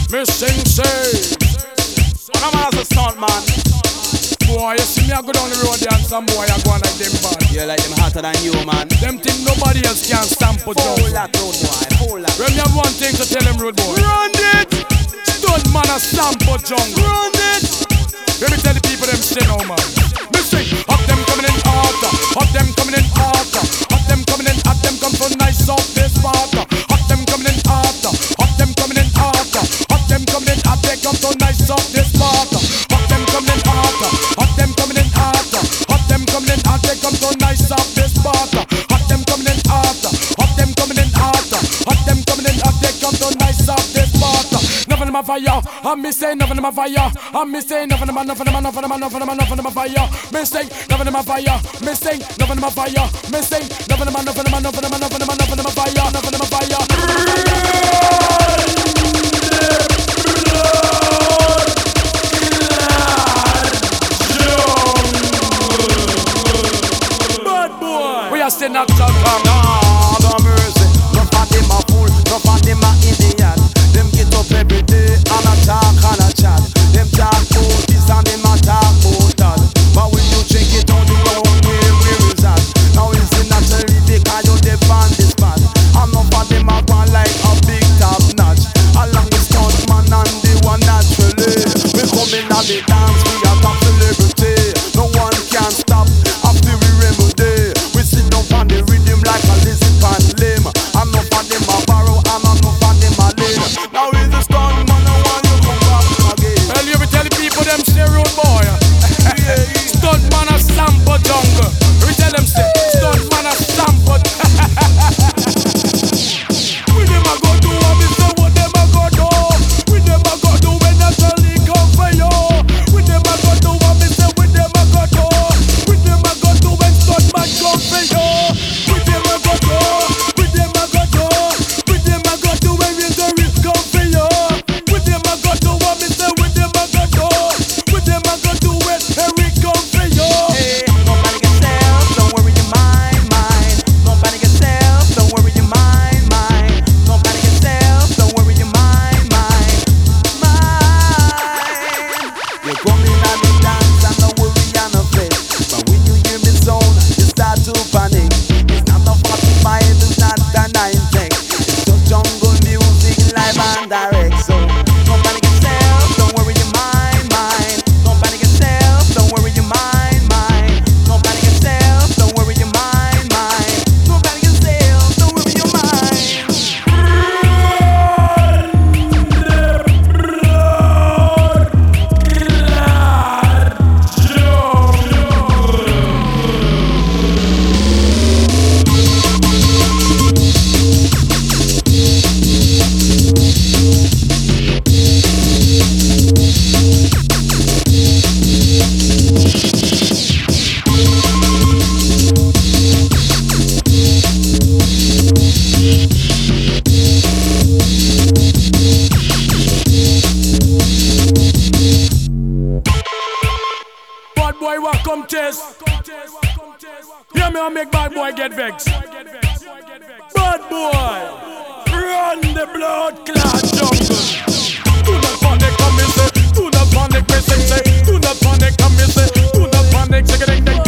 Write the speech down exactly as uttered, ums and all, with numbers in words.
Me sing say, and I'm as a stunt man. boy, you see me I go down the road there and some boy I go on like them bad. You like them hotter than you, man. Them think nobody else can stamp it down. Hold that road boy, hold that. When you have one thing to tell them road boy, Run it, stunt man a stamp it jungle. run it. Let me tell the people them say no man. Me say, hot them coming in harder, hot them coming in harder, hot them coming in, hot them come so nice off this water. Hot them coming in harder, hot them coming in harder, hot them coming in, hot they come so nice off this water. Hot them coming in harder, hot them coming in harder, hot them coming in, hot they come so nice off this water. Hot them coming in harder, hot them coming in harder, hot them coming in, hot they come so nice off this water. Nothing in my fire, I'm me say nothing in my fire, I'm me say nothing in my nothing in my nothing in my nothing in my nothing in my fire. Me say nothing in my fire, me say nothing in my fire, me say nothing in my nothing in my nothing in my nothing in my nothing in my fire, nothing in my fire. Bad boy, we are still not talking. Lord have mercy, no for them a fool, no for them a idiot. Them get up every day and a talk and a chat. Them talk about this and them a talk about that. But when you check it on the ground, where where is that? Now it's naturally because you depend this spot. And no for them a go like a big top notch. Along with stunt man and the one naturally. We come in and the dance, we are top celebrity. No one can stop after we remedy. We sit down on the rhythm like a lizard pan limb. I'm not for them a borrow, and I'm not for them a lean. Now is the stunt man, I want you come back again. Well, you be tell the people them say road boy. Stunt man a stamp a jungle. We tell them say stunt man a stamp a. We them a go do what we say what them a go do. We them a go do when naturally come for you. We them a go do what we say we them a go do. We them a go do when stunt man come for you. We them a go do. We them a go do. We them a go do when we the risk come for you. We them a go do what we say we them a go do. We them a go do when Eric come for you. Hey, nobody can self, don't worry your mind, mind. Nobody can self, don't worry your mind, mind. Nobody can self, don't worry your mind, mind, mind. You come in and the dance and no worry and no fret. But when you hear me sound, you start to panic. It's not a forty-five, it's not a nine tech. It's just jungle music live and direct. So nobody can self, don't worry your mind, mind. Nobody can self, don't worry your mind, mind. Nobody can self, don't worry your mind, mind. Nobody can self, don't worry your mind. Bad boy walk come chase. Hear me and make bad boy get vexed. Bad boy, run the blood clot jungle. Do not panic, come and say. Do not panic, me say say. Do not panic, come and say. Do not panic, say